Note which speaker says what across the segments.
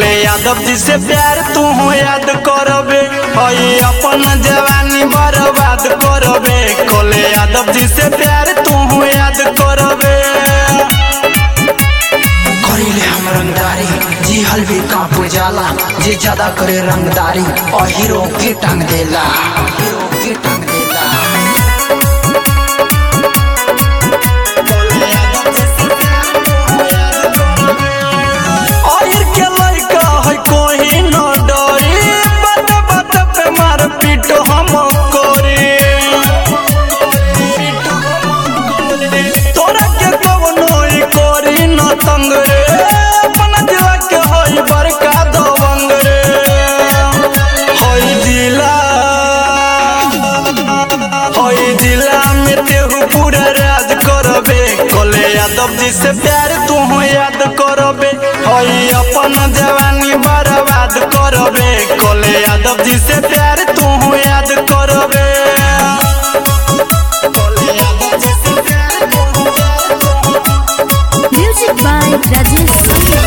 Speaker 1: कले यादव जी से प्यार तू याद करबे, हई अपन जवानी बर्बाद करबे। कले यादव जी से प्यार तू याद करबे।
Speaker 2: करीले हम रंगदारी जी हलवी कांप जाला, जे ज्यादा करे रंगदारी और हीरो के टांग देला, हीरो के टांग देला।
Speaker 1: और के लइका है कोई न डरी, बात बात पे मार पीट हम करी। तोरा के कवनो करी न तंग रे, अपन दिला के हई बड़का दबंग रे। हई दिला में तेहू पूरा राज करबे। कले यादव जी से प्यार तू याद करबे, हई अपन जवानी बर्बाद करबे। कले यादव जी से प्यार तू याद करबे।
Speaker 3: Music by Rajesh Soni.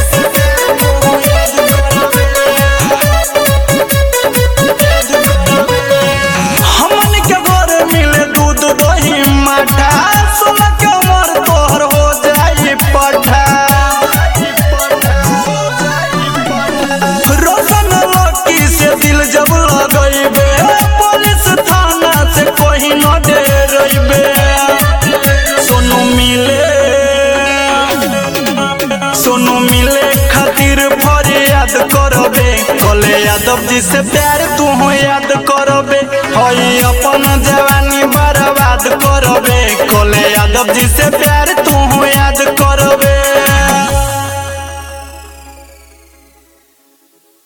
Speaker 1: हमन के घर मिले दूध दही मठा, सोना के उमर तोहर हो जाई पठा। रोशन लकी से दिल जब लगइबे, पुलिस थाना से कोई न डरइबे। सोनू मिले खातिर फरियाद करबे। कले यादव जी से प्यार तू याद करबे, हई अपन जवानी बर्बाद करबे। कले यादव जी से प्यार